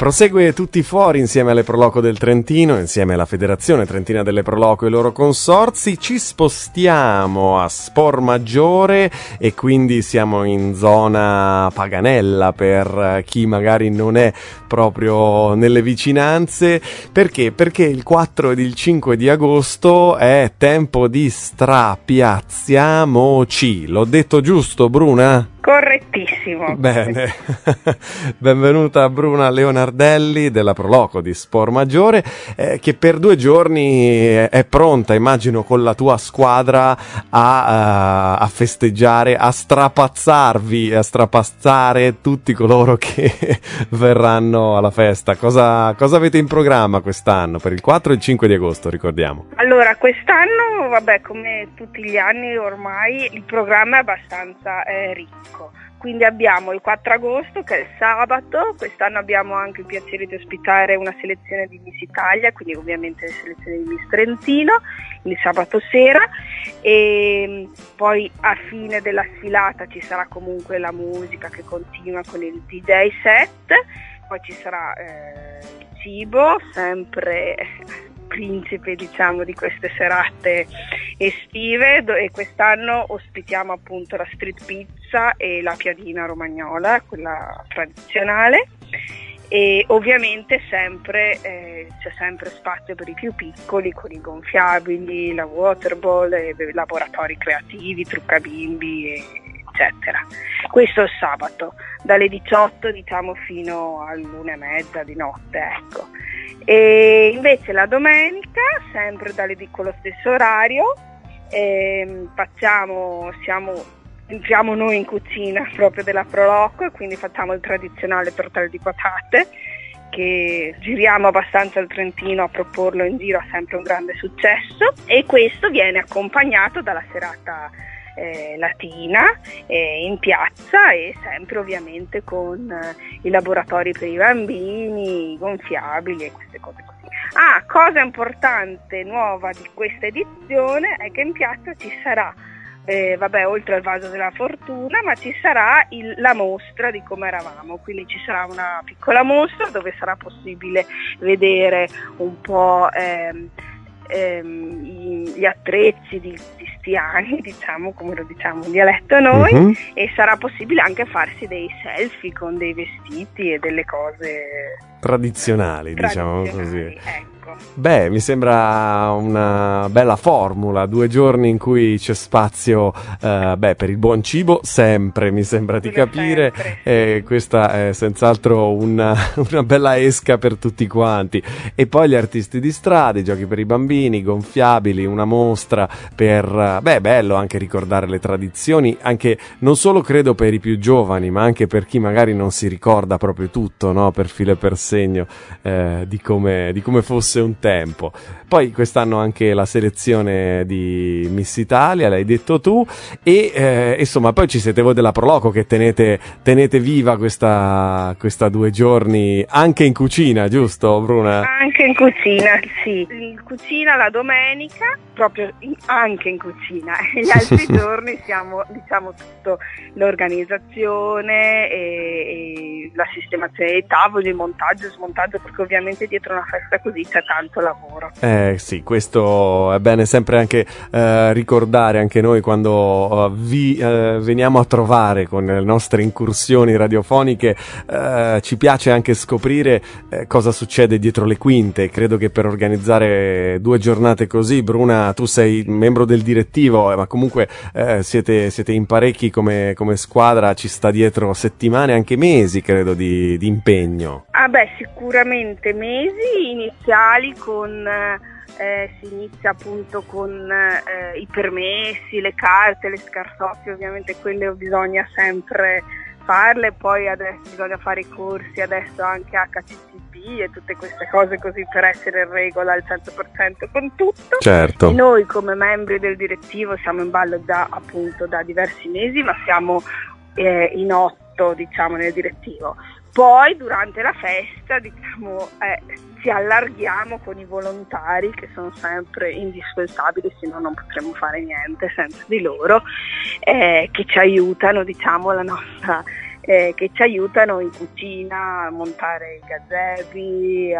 Prosegue Tutti Fuori insieme alle Proloco del Trentino, insieme alla Federazione Trentina delle Proloco e i loro consorzi. Ci spostiamo a Spormaggiore e quindi siamo in zona Paganella per chi magari non è proprio nelle vicinanze. Perché? Perché il 4 ed il 5 di agosto è tempo di strapiazziamoci. L'ho detto giusto, Bruna? Correttissimo. Bene, benvenuta Bruna Leonardelli della Proloco di Spormaggiore, che per 2 giorni è pronta, immagino, con la tua squadra a festeggiare, a strapazzare tutti coloro che verranno alla festa. Cosa avete in programma quest'anno per il 4 e il 5 di agosto, ricordiamo? Allora, quest'anno, vabbè, come tutti gli anni ormai, il programma è abbastanza ricco. Quindi abbiamo il 4 agosto, che è il sabato. Quest'anno abbiamo anche il piacere di ospitare una selezione di Miss Italia, quindi ovviamente le selezioni di Miss Trentino, il sabato sera, e poi a fine della sfilata ci sarà comunque la musica che continua con il DJ set, poi ci sarà il cibo, sempre principe, diciamo, di queste serate estive, e quest'anno ospitiamo appunto la street pizza e la piadina romagnola, quella tradizionale, e ovviamente sempre c'è sempre spazio per i più piccoli con i gonfiabili, la water ball, laboratori creativi, truccabimbi, eccetera. Questo è il sabato, dalle 18 diciamo fino all'1:30 di notte, ecco. E invece la domenica, sempre con lo stesso orario, entriamo noi in cucina proprio della Proloco, e quindi facciamo il tradizionale tortello di patate, che giriamo abbastanza il Trentino a proporlo in giro, ha sempre un grande successo, e questo viene accompagnato dalla serata latina in piazza, e sempre ovviamente con i laboratori per i bambini, i gonfiabili e queste cose così. Cosa importante nuova di questa edizione è che in piazza ci sarà oltre al vaso della fortuna, ma ci sarà la mostra di come eravamo, quindi ci sarà una piccola mostra dove sarà possibile vedere un po' gli attrezzi di sti anni, diciamo, come lo diciamo in dialetto noi, e sarà possibile anche farsi dei selfie con dei vestiti e delle cose tradizionali, diciamo così. Ecco. Beh, mi sembra una bella formula, 2 giorni in cui c'è spazio per il buon cibo, sempre, mi sembra di capire, sì. Questa è senz'altro una bella esca per tutti quanti. E poi gli artisti di strada, i giochi per i bambini, gonfiabili, una mostra per, bello anche ricordare le tradizioni, anche non solo credo per i più giovani, ma anche per chi magari non si ricorda proprio tutto, no? Per filo e per segno di come fosse un tempo. Poi quest'anno anche la selezione di Miss Italia, l'hai detto tu, e insomma poi ci siete voi della Proloco che tenete viva questa 2 giorni anche in cucina, giusto Bruna? Anche in cucina, sì. In cucina la domenica, proprio anche in cucina, e gli altri giorni siamo, diciamo, tutto l'organizzazione e la sistemazione dei tavoli, il montaggio, smontaggio, perché ovviamente dietro una festa così c'è tanto lavoro. Sì, questo è bene sempre anche ricordare anche noi quando vi veniamo a trovare con le nostre incursioni radiofoniche, ci piace anche scoprire cosa succede dietro le quinte. Credo che per organizzare 2 giornate così, Bruna, tu sei membro del direttivo, ma comunque siete in parecchi come squadra, ci sta dietro settimane, anche mesi credo di impegno. Sicuramente mesi iniziali si inizia appunto con i permessi, le carte, le scartoffie, ovviamente quelle bisogna sempre farle, poi adesso bisogna fare i corsi adesso anche HCCP e tutte queste cose così per essere in regola al 100% con tutto. Certo. E noi come membri del direttivo siamo in ballo da diversi mesi, ma siamo in 8, diciamo, nel direttivo. Poi durante la festa, diciamo, ci allarghiamo con i volontari, che sono sempre indispensabili, se no non potremmo fare niente senza di loro, che ci aiutano, diciamo, la nostra che ci aiutano in cucina a montare i gazebi,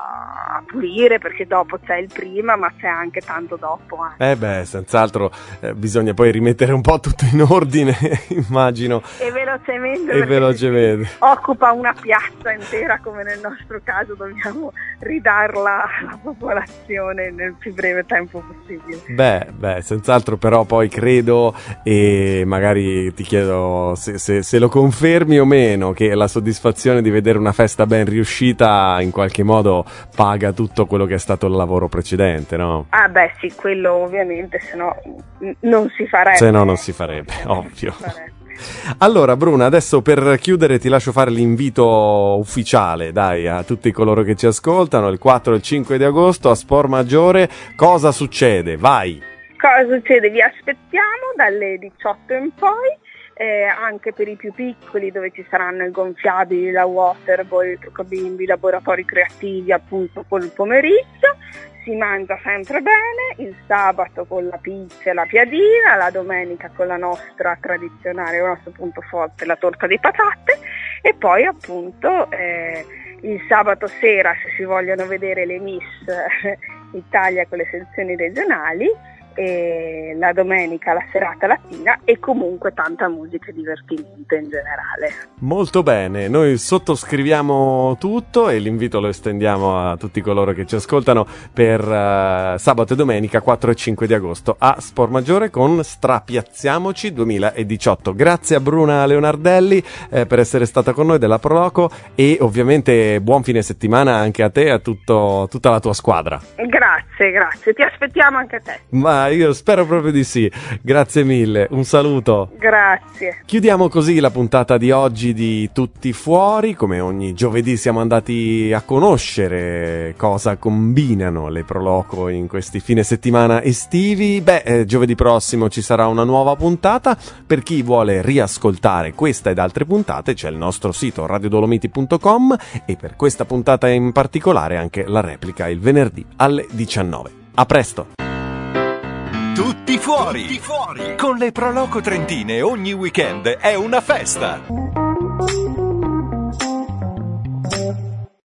a pulire, perché dopo c'è il prima ma c'è anche tanto dopo. Senz'altro bisogna poi rimettere un po' tutto in ordine, immagino. E velocemente. Occupa una piazza intera, come nel nostro caso dobbiamo ridarla alla popolazione nel più breve tempo possibile. Senz'altro, però poi credo, e magari ti chiedo se lo confermi o meno, che la soddisfazione di vedere una festa ben riuscita in qualche modo paga tutto quello che è stato il lavoro precedente, no? Sì, quello ovviamente, se no non si farebbe. Se no non si farebbe, ovvio. Allora Bruna, adesso per chiudere ti lascio fare l'invito ufficiale, dai, a tutti coloro che ci ascoltano. Il 4 e il 5 di agosto a Spor Maggiore cosa succede? Vai! Cosa succede? Vi aspettiamo dalle 18 in poi, anche per i più piccoli, dove ci saranno i gonfiabili, la waterboy, il truccabimbi, i laboratori creativi appunto con il pomeriggio. Si mangia sempre bene, il sabato con la pizza e la piadina, la domenica con la nostra tradizionale, il nostro punto forte, la torta di patate, e poi appunto il sabato sera, se si vogliono vedere le Miss Italia con le sezioni regionali, e la domenica la serata latina, e comunque tanta musica e divertimento in generale. Molto bene, noi sottoscriviamo tutto e l'invito lo estendiamo a tutti coloro che ci ascoltano per sabato e domenica 4 e 5 di agosto a Spor Maggiore con Strapiazziamoci 2018. Grazie a Bruna Leonardelli per essere stata con noi della Proloco, e ovviamente buon fine settimana anche a te e a tutta la tua squadra. Grazie, ti aspettiamo anche a te. Ma io spero proprio di sì. Grazie mille, un saluto. Grazie. Chiudiamo così la puntata di oggi di Tutti Fuori. Come ogni giovedì siamo andati a conoscere cosa combinano le Proloco in questi fine settimana estivi. Giovedì prossimo ci sarà una nuova puntata. Per chi vuole riascoltare questa ed altre puntate c'è il nostro sito radiodolomiti.com, e per questa puntata in particolare anche la replica il venerdì alle 19. A presto. Tutti fuori. Con le Proloco Trentine ogni weekend è una festa.